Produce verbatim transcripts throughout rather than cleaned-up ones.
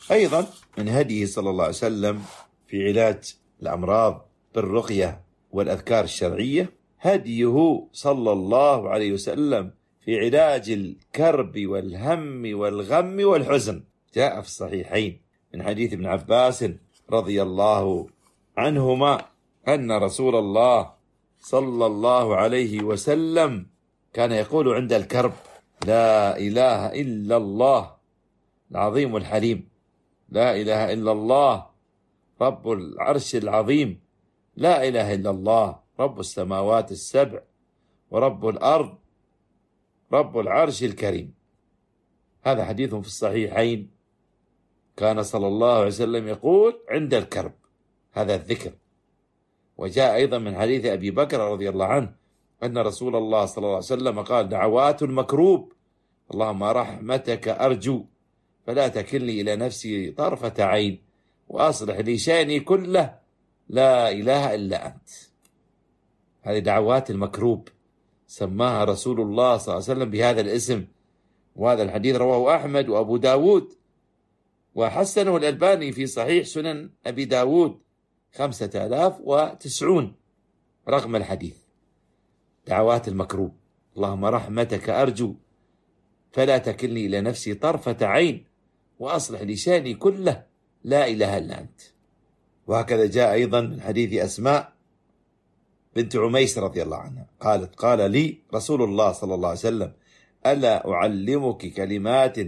أيضا من هديه صلى الله عليه وسلم في علاج الأمراض بالرقية والأذكار الشرعية هديه صلى الله عليه وسلم في علاج الكرب والهم والغم والحزن. جاء في الصحيحين من حديث ابن عباس رضي الله عنهما أن رسول الله صلى الله عليه وسلم كان يقول عند الكرب: لا إله إلا الله العظيم الحليم، لا إله إلا الله رب العرش العظيم، لا إله إلا الله رب السماوات السبع ورب الأرض رب العرش الكريم. هذا حديث في الصحيحين، كان صلى الله عليه وسلم يقول عند الكرب هذا الذكر. وجاء أيضا من حديث أبي بكر رضي الله عنه أن رسول الله صلى الله عليه وسلم قال: دعوات المكروب اللهم رحمتك أرجو فلا تكلني إلى نفسي طرفة عين وأصلح لي شأني كله لا إله إلا أنت. هذه دعوات المكروب سماها رسول الله صلى الله عليه وسلم بهذا الاسم. وهذا الحديث رواه أحمد وأبو داود وحسنه الألباني في صحيح سنن أبي داود خمسة آلاف وتسعون رقم الحديث. دعوات المكروب اللهم رحمتك أرجو فلا تكلني إلى نفسي طرفة عين وأصلح لساني كله لا إله إلا أنت. وهكذا جاء أيضا من حديث أسماء بنت عميس رضي الله عنها قالت: قال لي رسول الله صلى الله عليه وسلم: ألا أعلمك كلمات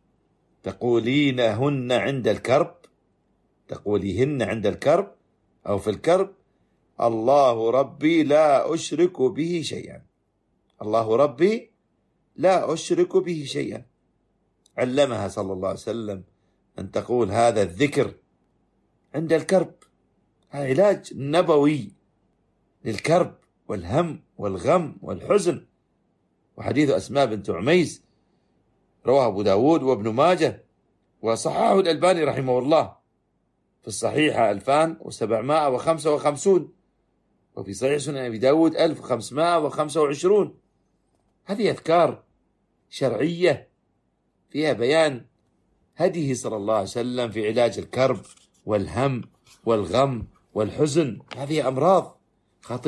تقولينهن عند الكرب تقوليهن عند الكرب أو في الكرب؟ الله ربي لا أشرك به شيئا، الله ربي لا أشرك به شيئا. علمها صلى الله عليه وسلم أن تقول هذا الذكر عند الكرب. علاج نبوي للكرب والهم والغم والحزن. وحديث أسماء بنت عميس رواه أبو داود وابن ماجه وصححه الألباني رحمه الله في الصحيحة ألفان وسبعمائة وخمسة وخمسين وفي صحيح سنن أبي داود ألف وخمسمائة وخمسة وعشرين. هذه أذكار شرعية فيها بيان هديه صلى الله عليه وسلم في علاج الكرب والهم والغم والحزن. هذه أمراض خطيرة.